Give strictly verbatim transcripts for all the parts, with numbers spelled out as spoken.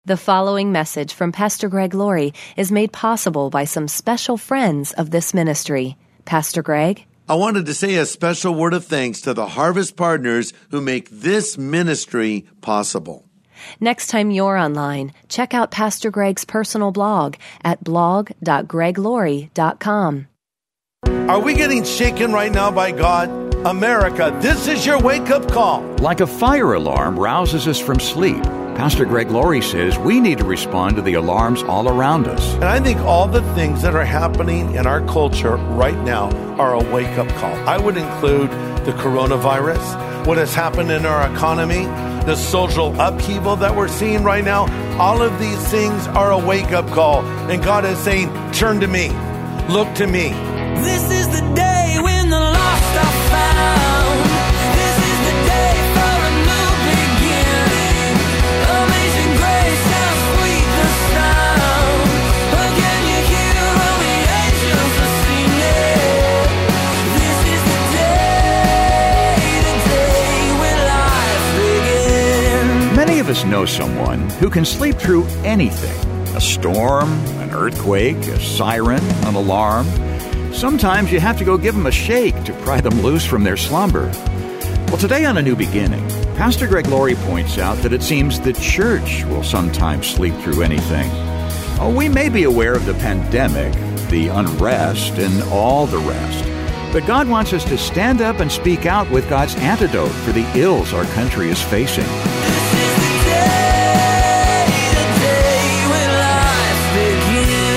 The following message from Pastor Greg Laurie is made possible by some special friends of this ministry. Pastor Greg? I wanted to say a special word of thanks to the Harvest Partners who make this ministry possible. Next time you're online, check out Pastor Greg's personal blog at blog dot greg laurie dot com. Are we getting shaken right now by God? America, this is your wake-up call. Like a fire alarm rouses us from sleep, Pastor Greg Laurie says we need to respond to the alarms all around us. And I think all the things that are happening in our culture right now are a wake-up call. I would include the coronavirus, what has happened in our economy, the social upheaval that we're seeing right now. All of these things are a wake-up call. And God is saying, turn to me. Look to me. This is the day when the lost are found. This is the day for a new beginning. Amazing grace, how sweet the sound. Again you hear all the angels are singing. This is the day, the day when life begins. Many of us know someone who can sleep through anything. A storm, an earthquake, a siren, an alarm. Sometimes you have to go give them a shake to pry them loose from their slumber. Well, today on A New Beginning, Pastor Greg Laurie points out that it seems the church will sometimes sleep through anything. Oh, we may be aware of the pandemic, the unrest, and all the rest. But God wants us to stand up and speak out with God's antidote for the ills our country is facing. This is the day, the day when life begins.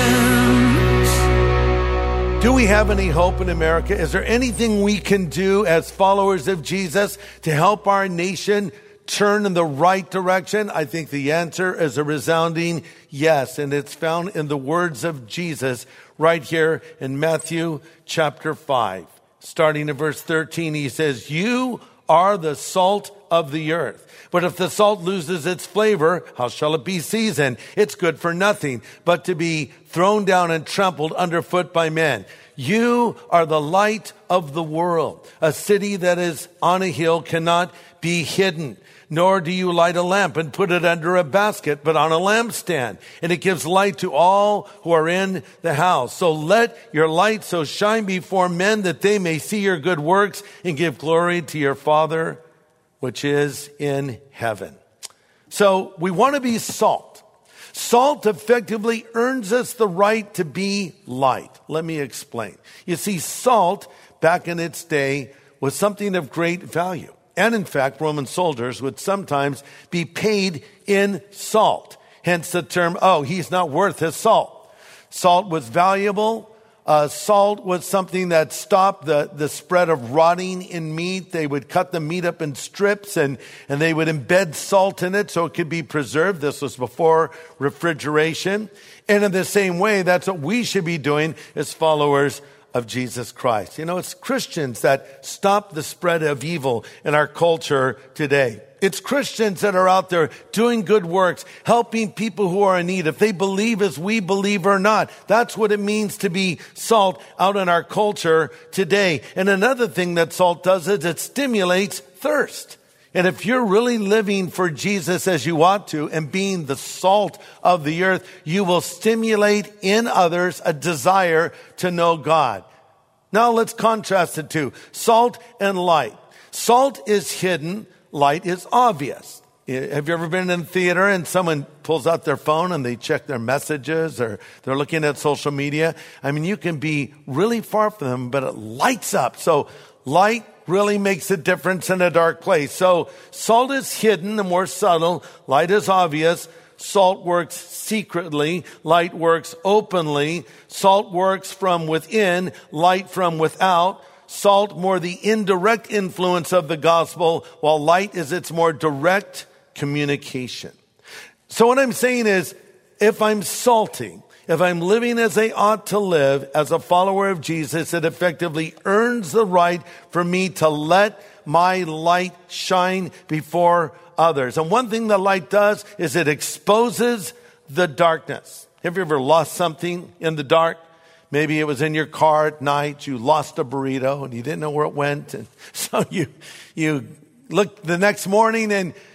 Do we have any hope in America? Is there anything we can do as followers of Jesus to help our nation turn in the right direction? I think the answer is a resounding yes, and it's found in the words of Jesus right here in Matthew chapter five. Starting in verse thirteen, he says, "You are the salt of the earth. But if the salt loses its flavor, how shall it be seasoned? It's good for nothing, but to be thrown down and trampled underfoot by men. You are the light of the world. A city that is on a hill cannot be hidden. Nor do you light a lamp and put it under a basket, but on a lampstand. And it gives light to all who are in the house. So let your light so shine before men that they may see your good works and give glory to your Father which is in heaven." So we want to be salt. Salt effectively earns us the right to be light. Let me explain. You see, salt back in its day was something of great value. And in fact, Roman soldiers would sometimes be paid in salt. Hence the term, oh, he's not worth his salt. Salt was valuable. Uh, salt was something that stopped the, the spread of rotting in meat. They would cut the meat up in strips and, and they would embed salt in it so it could be preserved. This was before refrigeration. And in the same way, that's what we should be doing as followers of Jesus Christ. You know, it's Christians that stop the spread of evil in our culture today. It's Christians that are out there doing good works, helping people who are in need, if they believe as we believe or not. That's what it means to be salt out in our culture today. And another thing that salt does is it stimulates thirst. And if you're really living for Jesus as you ought to and being the salt of the earth, you will stimulate in others a desire to know God. Now let's contrast the two, salt and light. Salt is hidden. Light is obvious. Have you ever been in a theater and someone pulls out their phone and they check their messages or they're looking at social media? I mean, you can be really far from them, but it lights up. So light really makes a difference in a dark place. So salt is hidden, the more subtle. Light is obvious. Salt works secretly. Light works openly. Salt works from within. Light from without. Salt more the indirect influence of the gospel, while light is its more direct communication. So what I'm saying is, if I'm salty, if I'm living as I ought to live as a follower of Jesus, it effectively earns the right for me to let my light shine before others. And one thing that light does is it exposes the darkness. Have you ever lost something in the dark? Maybe it was in your car at night. You lost a burrito and you didn't know where it went. And so you, you looked the next morning and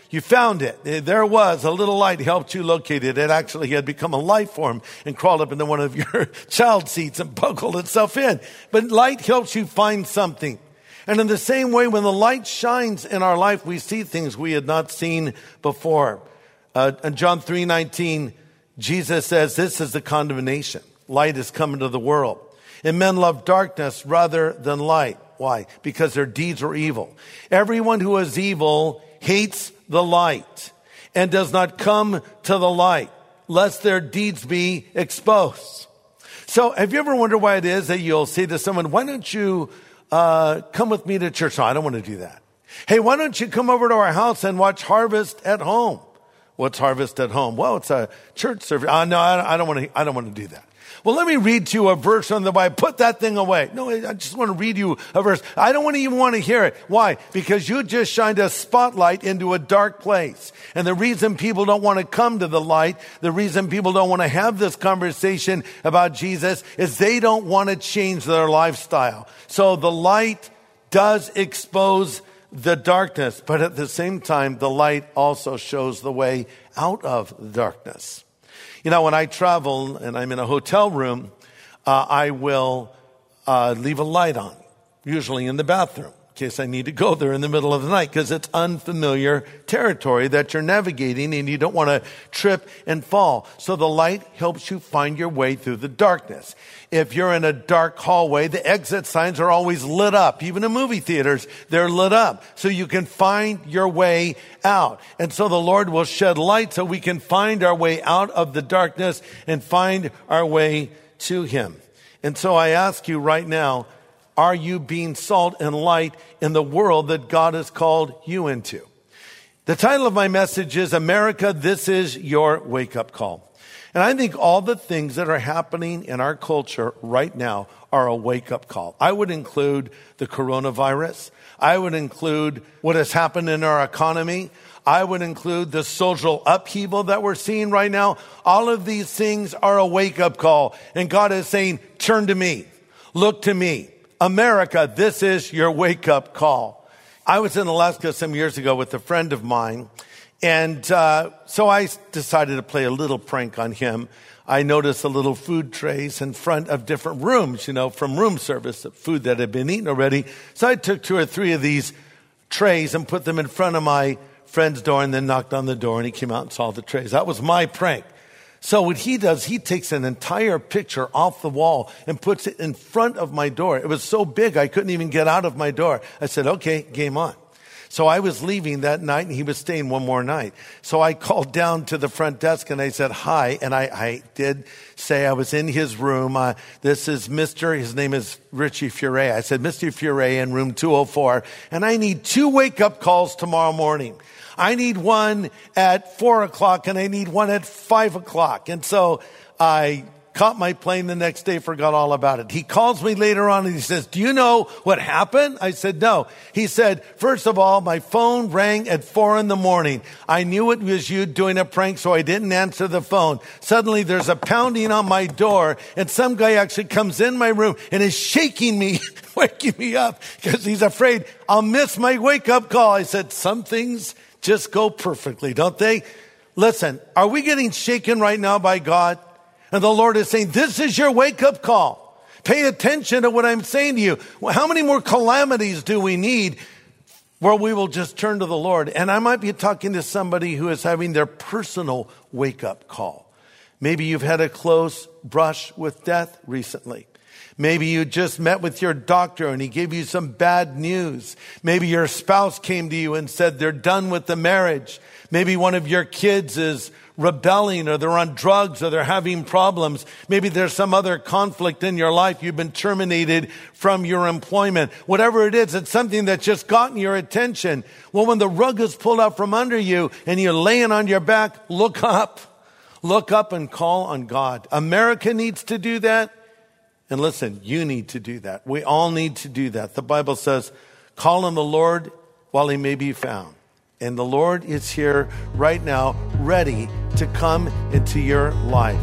You found it. There it was. A little light helped you locate it. It actually had become a life form and crawled up into one of your child seats and buckled itself in. But light helps you find something. And in the same way, when the light shines in our life, we see things we had not seen before. Uh, in John three nineteen, Jesus says, this is the condemnation. Light is come into the world. And men love darkness rather than light. Why? Because their deeds are evil. Everyone who is evil hates the light and does not come to the light, lest their deeds be exposed. So have you ever wondered why it is that you'll say to someone, why don't you uh, come with me to church? No, I don't want to do that. Hey, why don't you come over to our house and watch Harvest at Home? What's Harvest at Home? Well, it's a church service. Uh, no, I don't want to, I don't want to do that. Well, let me read to you a verse from the Bible. Put that thing away. No, I just want to read you a verse. I don't want to even want to hear it. Why? Because you just shined a spotlight into a dark place. And the reason people don't want to come to the light, the reason people don't want to have this conversation about Jesus is they don't want to change their lifestyle. So the light does expose the darkness, but at the same time, the light also shows the way out of the darkness. You know, when I travel and I'm in a hotel room, uh, I will uh, leave a light on, usually in the bathroom, in case I need to go there in the middle of the night, because it's unfamiliar territory that you're navigating and you don't want to trip and fall. So the light helps you find your way through the darkness. If you're in a dark hallway, the exit signs are always lit up. Even in movie theaters, they're lit up. So you can find your way out. And so the Lord will shed light so we can find our way out of the darkness and find our way to Him. And so I ask you right now, are you being salt and light in the world that God has called you into? The title of my message is America, This Is Your Wake-Up Call. And I think all the things that are happening in our culture right now are a wake-up call. I would include the coronavirus. I would include what has happened in our economy. I would include the social upheaval that we're seeing right now. All of these things are a wake-up call. And God is saying, turn to me. Look to me. America, this is your wake-up call. I was in Alaska some years ago with a friend of mine. And uh, so I decided to play a little prank on him. I noticed the little food trays in front of different rooms, you know, from room service, food that had been eaten already. So I took two or three of these trays and put them in front of my friend's door and then knocked on the door and he came out and saw the trays. That was my prank. So what he does, he takes an entire picture off the wall and puts it in front of my door. It was so big I couldn't even get out of my door. I said, okay, game on. So I was leaving that night and he was staying one more night. So I called down to the front desk and I said, hi. And I, I did say I was in his room. Uh, this is Mister, his name is Richie Furay. I said, Mister Furay in room two oh four. And I need two wake-up calls tomorrow morning. I need one at four o'clock and I need one at five o'clock. And so I caught my plane the next day, forgot all about it. He calls me later on and he says, do you know what happened? I said, no. He said, first of all, my phone rang at four in the morning. I knew it was you doing a prank, so I didn't answer the phone. Suddenly there's a pounding on my door and some guy actually comes in my room and is shaking me, waking me up because he's afraid I'll miss my wake up call. I said, some things just go perfectly, don't they? Listen, are we getting shaken right now by God? And the Lord is saying, this is your wake-up call. Pay attention to what I'm saying to you. Well, how many more calamities do we need where we will just turn to the Lord? And I might be talking to somebody who is having their personal wake-up call. Maybe you've had a close brush with death recently. Maybe you just met with your doctor and he gave you some bad news. Maybe your spouse came to you and said they're done with the marriage. Maybe one of your kids is rebelling or they're on drugs or they're having problems. Maybe there's some other conflict in your life. You've been terminated from your employment. Whatever it is, it's something that's just gotten your attention. Well, when the rug is pulled out from under you and you're laying on your back, look up. Look up and call on God. America needs to do that. And listen, you need to do that. We all need to do that. The Bible says, call on the Lord while he may be found. And the Lord is here right now, ready to come into your life.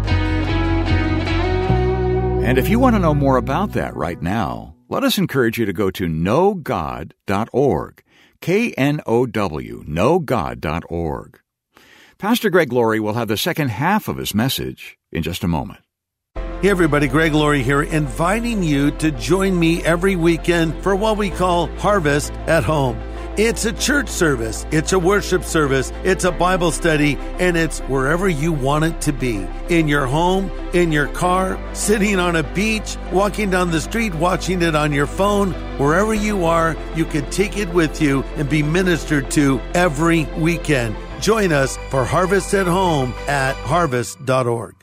And if you want to know more about that right now, let us encourage you to go to know god dot org. K N O W, know god dot org. Pastor Greg Laurie will have the second half of his message in just a moment. Hey everybody, Greg Laurie here, inviting you to join me every weekend for what we call Harvest at Home. It's a church service, it's a worship service, it's a Bible study, and it's wherever you want it to be. In your home, in your car, sitting on a beach, walking down the street, watching it on your phone. Wherever you are, you can take it with you and be ministered to every weekend. Join us for Harvest at Home at harvest dot org.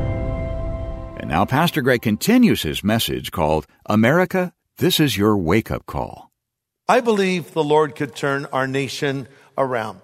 And now Pastor Greg continues his message called America, This is Your Wake-Up Call. I believe the Lord could turn our nation around.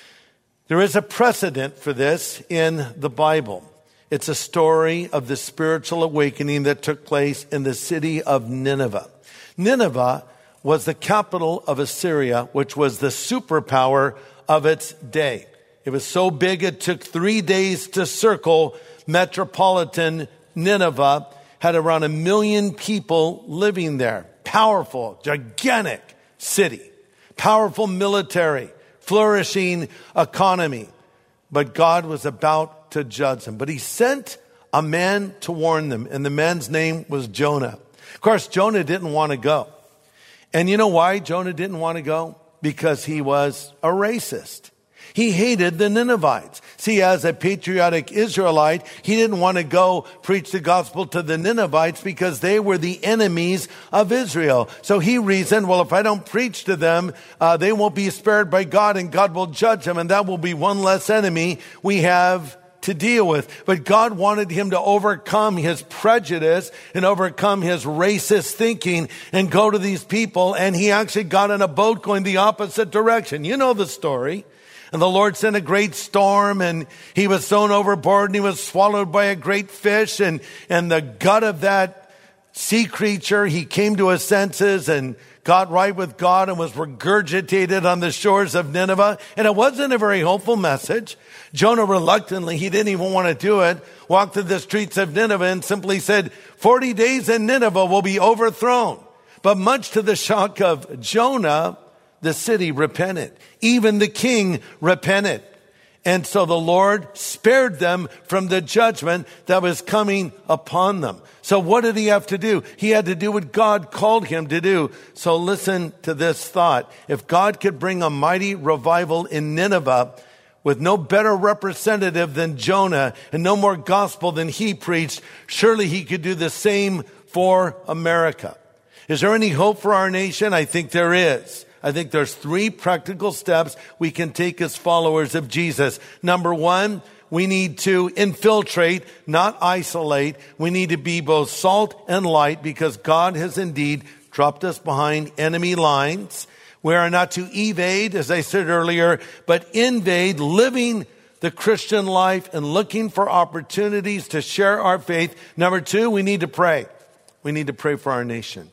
There is a precedent for this in the Bible. It's a story of the spiritual awakening that took place in the city of Nineveh. Nineveh was the capital of Assyria, which was the superpower of its day. It was so big it took three days to circle metropolitan Nineveh, had around a million people living there. Powerful, gigantic city, powerful military, flourishing economy. But God was about to judge them. But he sent a man to warn them, and the man's name was Jonah. Of course, Jonah didn't want to go. And you know why Jonah didn't want to go? Because he was a racist. He hated the Ninevites. See, as a patriotic Israelite, he didn't want to go preach the gospel to the Ninevites because they were the enemies of Israel. So he reasoned, well, if I don't preach to them, uh, they won't be spared by God and God will judge them, and that will be one less enemy we have to deal with. But God wanted him to overcome his prejudice and overcome his racist thinking and go to these people, and he actually got in a boat going the opposite direction. You know the story. And the Lord sent a great storm, and he was thrown overboard, and he was swallowed by a great fish. And, and the gut of that sea creature, he came to his senses and got right with God and was regurgitated on the shores of Nineveh. And it wasn't a very hopeful message. Jonah reluctantly, he didn't even want to do it, walked through the streets of Nineveh and simply said, forty days in Nineveh will be overthrown. But much to the shock of Jonah, the city repented. Even the king repented. And so the Lord spared them from the judgment that was coming upon them. So what did he have to do? He had to do what God called him to do. So listen to this thought. If God could bring a mighty revival in Nineveh with no better representative than Jonah and no more gospel than he preached, surely he could do the same for America. Is there any hope for our nation? I think there is. I think there's three practical steps we can take as followers of Jesus. Number one, we need to infiltrate, not isolate. We need to be both salt and light because God has indeed dropped us behind enemy lines. We are not to evade, as I said earlier, but invade, living the Christian life and looking for opportunities to share our faith. Number two, we need to pray. We need to pray for our nation.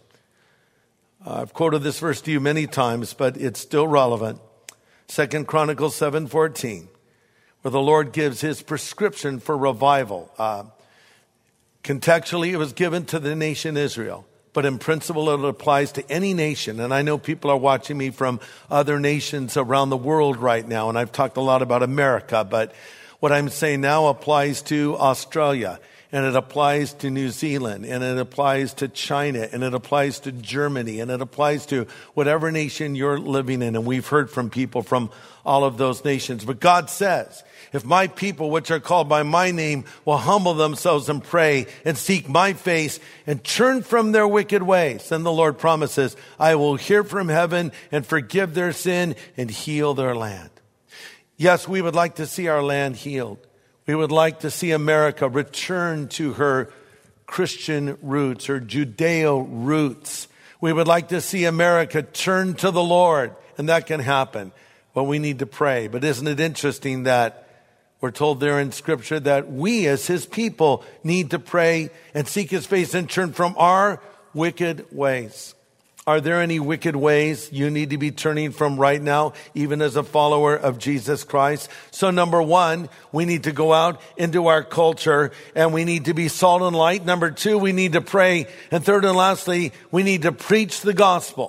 Uh, I've quoted this verse to you many times, but it's still relevant. Second Chronicles seven fourteen, where the Lord gives his prescription for revival. Uh, contextually, it was given to the nation Israel, but in principle, it applies to any nation. And I know people are watching me from other nations around the world right now, and I've talked a lot about America, but what I'm saying now applies to Australia. And it applies to New Zealand, and it applies to China, and it applies to Germany, and it applies to whatever nation you're living in. And we've heard from people from all of those nations. But God says, if my people, which are called by my name, will humble themselves and pray and seek my face and turn from their wicked ways, then the Lord promises, I will hear from heaven and forgive their sin and heal their land. Yes, we would like to see our land healed. We would like to see America return to her Christian roots, her Judeo roots. We would like to see America turn to the Lord, and that can happen. But we need to pray. But isn't it interesting that we're told there in Scripture that we as his people need to pray and seek his face and turn from our wicked ways? Are there any wicked ways you need to be turning from right now, even as a follower of Jesus Christ? So number one, we need to go out into our culture and we need to be salt and light. Number two, we need to pray. And third and lastly, we need to preach the gospel.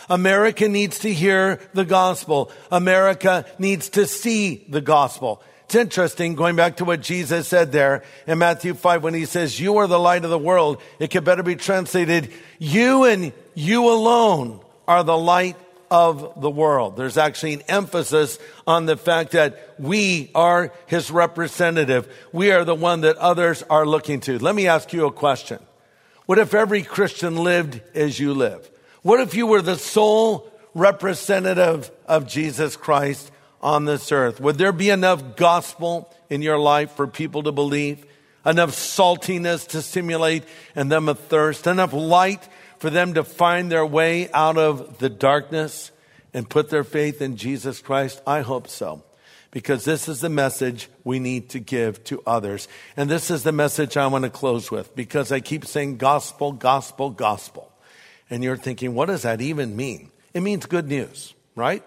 America needs to hear the gospel. America needs to see the gospel. It's interesting, going back to what Jesus said there in Matthew five, when he says, you are the light of the world. It could better be translated, you and you alone are the light of the world. There's actually an emphasis on the fact that we are his representative. We are the one that others are looking to. Let me ask you a question. What if every Christian lived as you live? What if you were the sole representative of Jesus Christ on this earth? Would there be enough gospel in your life for people to believe? Enough saltiness to stimulate in them a thirst? Enough light for them to find their way out of the darkness and put their faith in Jesus Christ? I hope so, because this is the message we need to give to others. And this is the message I want to close with, because I keep saying gospel, gospel, gospel. And you're thinking, what does that even mean? It means good news, right?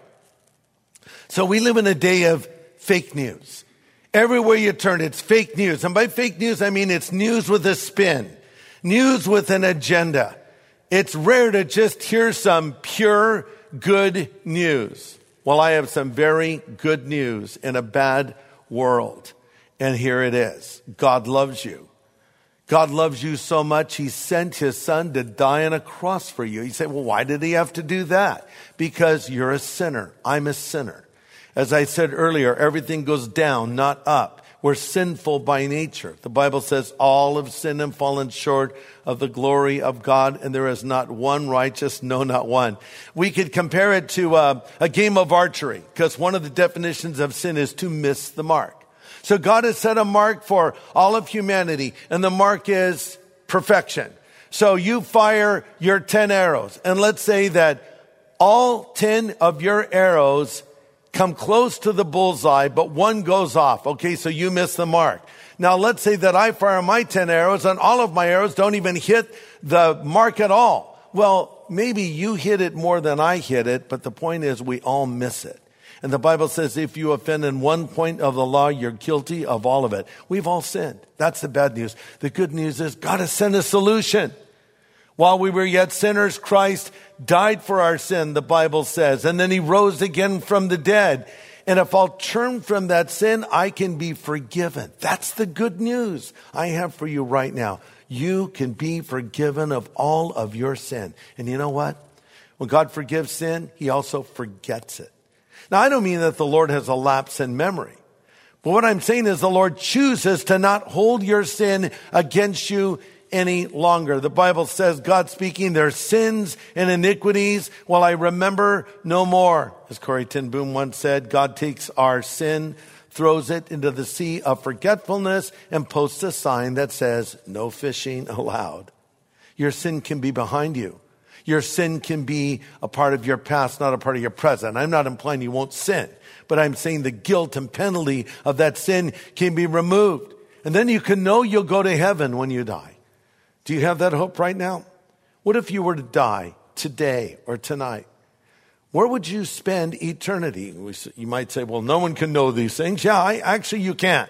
So we live in a day of fake news. Everywhere you turn, it's fake news. And by fake news, I mean it's news with a spin, news with an agenda. It's rare to just hear some pure good news. Well, I have some very good news in a bad world. And here it is. God loves you. God loves you so much, he sent his son to die on a cross for you. You say, well, why did he have to do that? Because you're a sinner. I'm a sinner. As I said earlier, everything goes down, not up. We're sinful by nature. The Bible says all have sinned and fallen short of the glory of God, and there is not one righteous, no, not one. We could compare it to uh, a game of archery, because one of the definitions of sin is to miss the mark. So God has set a mark for all of humanity, and the mark is perfection. So you fire your ten arrows, and let's say that all ten of your arrows come close to the bullseye, but one goes off. Okay, so you miss the mark. Now let's say that I fire my ten arrows, and all of my arrows don't even hit the mark at all. Well, maybe you hit it more than I hit it, but the point is we all miss it. And the Bible says if you offend in one point of the law, you're guilty of all of it. We've all sinned. That's the bad news. The good news is God has sent a solution. While we were yet sinners, Christ died for our sin, the Bible says. And then he rose again from the dead. And if I'll turn from that sin, I can be forgiven. That's the good news I have for you right now. You can be forgiven of all of your sin. And you know what? When God forgives sin, he also forgets it. Now, I don't mean that the Lord has a lapse in memory. But what I'm saying is the Lord chooses to not hold your sin against you any longer. The Bible says, God speaking, their sins and iniquities, well, I remember no more. As Corrie ten Boom once said, God takes our sin, throws it into the sea of forgetfulness, and posts a sign that says, no fishing allowed. Your sin can be behind you. Your sin can be a part of your past, not a part of your present. I'm not implying you won't sin, but I'm saying the guilt and penalty of that sin can be removed. And then you can know you'll go to heaven when you die. Do you have that hope right now? What if you were to die today or tonight? Where would you spend eternity? You might say, well, no one can know these things. Yeah, I, actually you can't.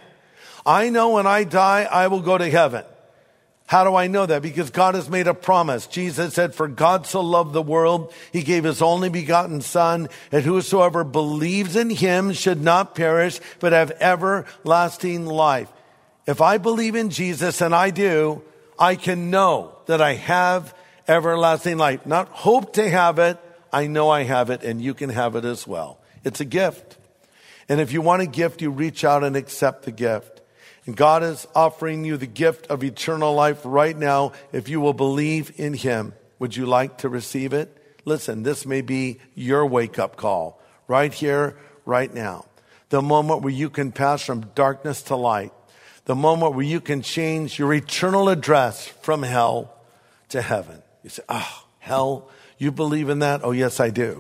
I know when I die, I will go to heaven. How do I know that? Because God has made a promise. Jesus said, for God so loved the world, he gave his only begotten son, and whosoever believes in him should not perish, but have everlasting life. If I believe in Jesus, and I do, I can know that I have everlasting life. Not hope to have it, I know I have it, and you can have it as well. It's a gift. And if you want a gift, you reach out and accept the gift. And God is offering you the gift of eternal life right now if you will believe in him. Would you like to receive it? Listen, this may be your wake-up call right here, right now. The moment where you can pass from darkness to light. The moment where you can change your eternal address from hell to heaven. You say, oh, hell, you believe in that? Oh, yes, I do.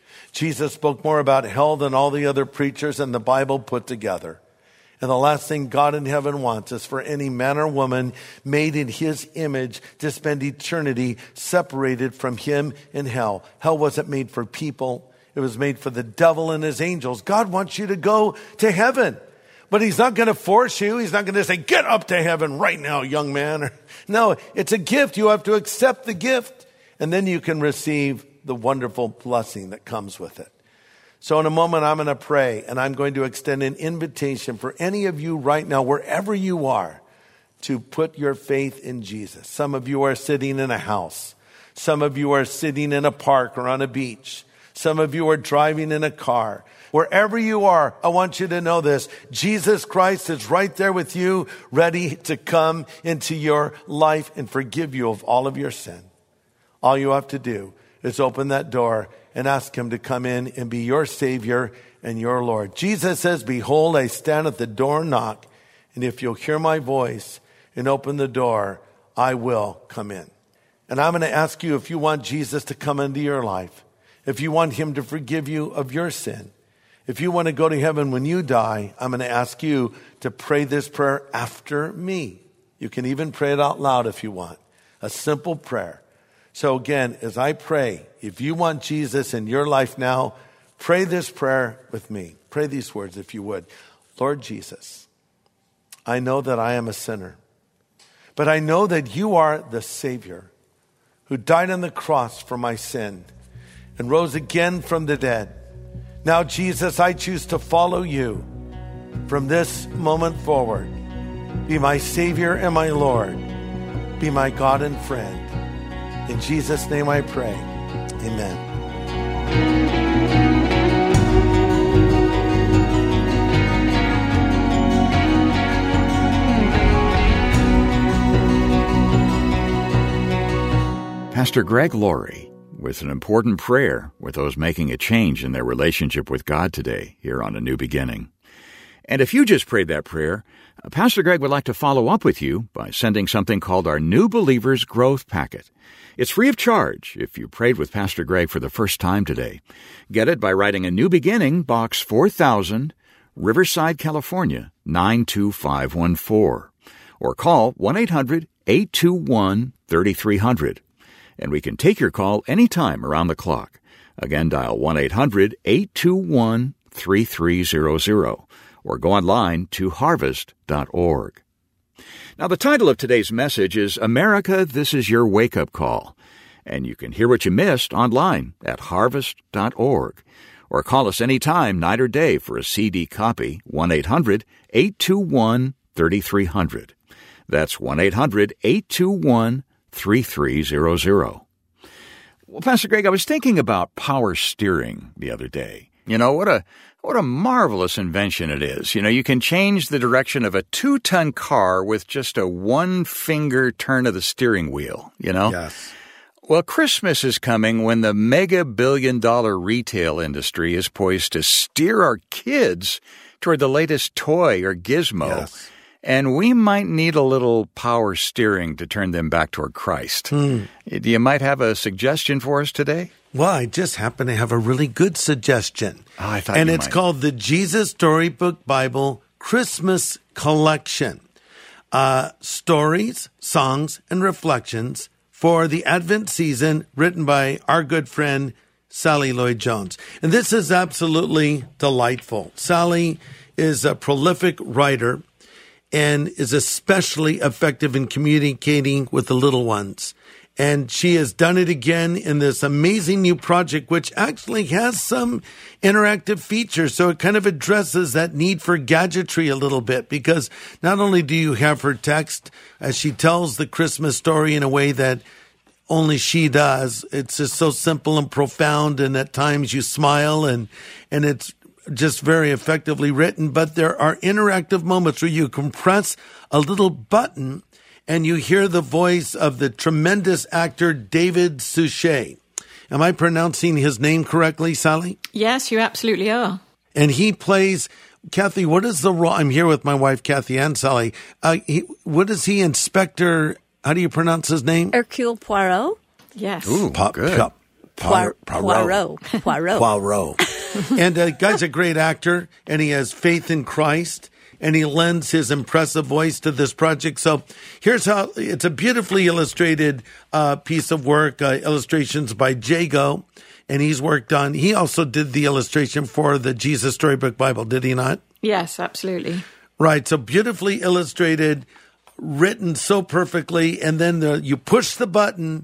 Jesus spoke more about hell than all the other preachers in the Bible put together. And the last thing God in heaven wants is for any man or woman made in his image to spend eternity separated from him in hell. Hell wasn't made for people. It was made for the devil and his angels. God wants you to go to heaven. But he's not going to force you. He's not going to say, get up to heaven right now, young man. No, it's a gift. You have to accept the gift. And then you can receive the wonderful blessing that comes with it. So in a moment, I'm going to pray, and I'm going to extend an invitation for any of you right now, wherever you are, to put your faith in Jesus. Some of you are sitting in a house. Some of you are sitting in a park or on a beach. Some of you are driving in a car. Wherever you are, I want you to know this. Jesus Christ is right there with you, ready to come into your life and forgive you of all of your sin. All you have to do is open that door and ask him to come in and be your Savior and your Lord. Jesus says, behold, I stand at the door and knock, and if you'll hear my voice and open the door, I will come in. And I'm going to ask you if you want Jesus to come into your life, if you want him to forgive you of your sin, if you want to go to heaven when you die, I'm going to ask you to pray this prayer after me. You can even pray it out loud if you want. A simple prayer. So again, as I pray, if you want Jesus in your life now, pray this prayer with me. Pray these words if you would. Lord Jesus, I know that I am a sinner, but I know that you are the Savior who died on the cross for my sin and rose again from the dead. Now, Jesus, I choose to follow you from this moment forward. Be my Savior and my Lord. Be my God and friend. In Jesus' name I pray. Amen. Pastor Greg Laurie with an important prayer with those making a change in their relationship with God today here on A New Beginning. And if you just prayed that prayer, Pastor Greg would like to follow up with you by sending something called our New Believers Growth Packet. It's free of charge if you prayed with Pastor Greg for the first time today. Get it by writing A New Beginning, Box four thousand, Riverside, California, nine two five one four. Or call one eight hundred eight two one three three zero zero. And we can take your call anytime around the clock. Again, dial one eight hundred eight two one three three zero zero or go online to harvest dot org. Now, the title of today's message is America, This Is Your Wake-Up Call. And you can hear what you missed online at harvest dot org. Or call us anytime, night or day, for a C D copy, one eight hundred eight two one three three zero zero. That's one eight hundred eight two one three three zero zero. Well, Pastor Greg, I was thinking about power steering the other day. You know, what a what a marvelous invention it is. You know, you can change the direction of a two-ton car with just a one-finger turn of the steering wheel, you know? Yes. Well, Christmas is coming when the mega billion-dollar retail industry is poised to steer our kids toward the latest toy or gizmo. Yes. And we might need a little power steering to turn them back toward Christ. Hmm. You might have a suggestion for us today? Well, I just happen to have a really good suggestion. Oh, I thought and you it's might. called the Jesus Storybook Bible Christmas Collection. Uh, stories, songs, and reflections for the Advent season, written by our good friend, Sally Lloyd-Jones. And this is absolutely delightful. Sally is a prolific writer and is especially effective in communicating with the little ones. And she has done it again in this amazing new project, which actually has some interactive features. So it kind of addresses that need for gadgetry a little bit, because not only do you have her text as she tells the Christmas story in a way that only she does, it's just so simple and profound, and at times you smile, and and it's just very effectively written. But there are interactive moments where you can press a little button and you hear the voice of the tremendous actor David Suchet. Am I pronouncing his name correctly, Sally? Yes, you absolutely are. And he plays, Kathy, what is the role? I'm here with my wife, Kathy, and Sally. Uh, he, what is he, Inspector, how do you pronounce his name? Hercule Poirot. Yes. Ooh, Pa- good. Pa- Poir- Poirot. Poirot. Poirot. Poirot. And the uh, guy's a great actor, and he has faith in Christ, and he lends his impressive voice to this project. So here's how, it's a beautifully illustrated uh, piece of work, uh, illustrations by Jago, and he's worked on, he also did the illustration for the Jesus Storybook Bible, did he not? Yes, absolutely. Right, so beautifully illustrated, written so perfectly, and then the, you push the button,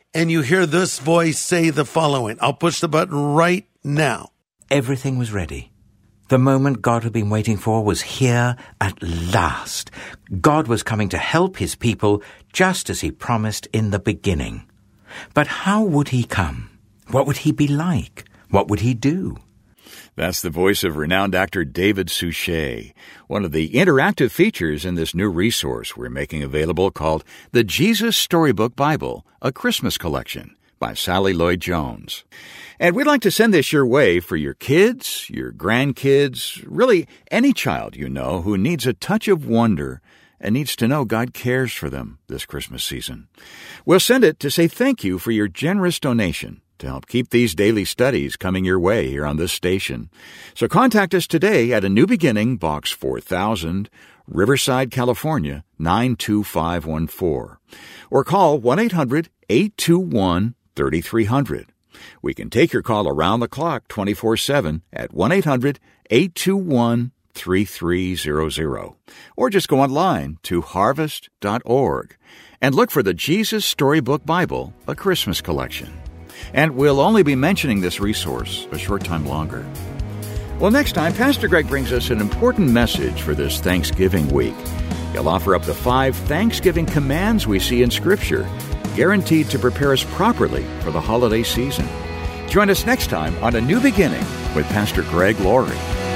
and you hear this voice say the following. I'll push the button right now. Everything was ready. The moment God had been waiting for was here at last. God was coming to help his people just as he promised in the beginning. But how would he come? What would he be like? What would he do? That's the voice of renowned actor David Suchet, one of the interactive features in this new resource we're making available called The Jesus Storybook Bible, a Christmas Collection by Sally Lloyd-Jones. And we'd like to send this your way for your kids, your grandkids, really any child you know who needs a touch of wonder and needs to know God cares for them this Christmas season. We'll send it to say thank you for your generous donation to help keep these daily studies coming your way here on this station. So contact us today at A New Beginning, Box four thousand, Riverside, California, nine two five one four. Or call one eight hundred eight two one three three zero zero. We can take your call around the clock twenty-four seven at one eight hundred eight two one three three zero zero. Or just go online to harvest dot org and look for the Jesus Storybook Bible, a Christmas Collection. And we'll only be mentioning this resource a short time longer. Well, next time, Pastor Greg brings us an important message for this Thanksgiving week. He'll offer up the five Thanksgiving commands we see in Scripture, guaranteed to prepare us properly for the holiday season. Join us next time on A New Beginning with Pastor Greg Laurie.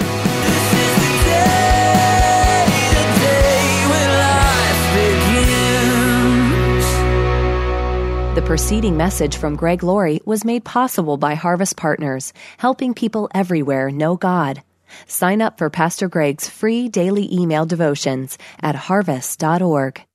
The preceding message from Greg Laurie was made possible by Harvest Partners, helping people everywhere know God. Sign up for Pastor Greg's free daily email devotions at harvest dot org.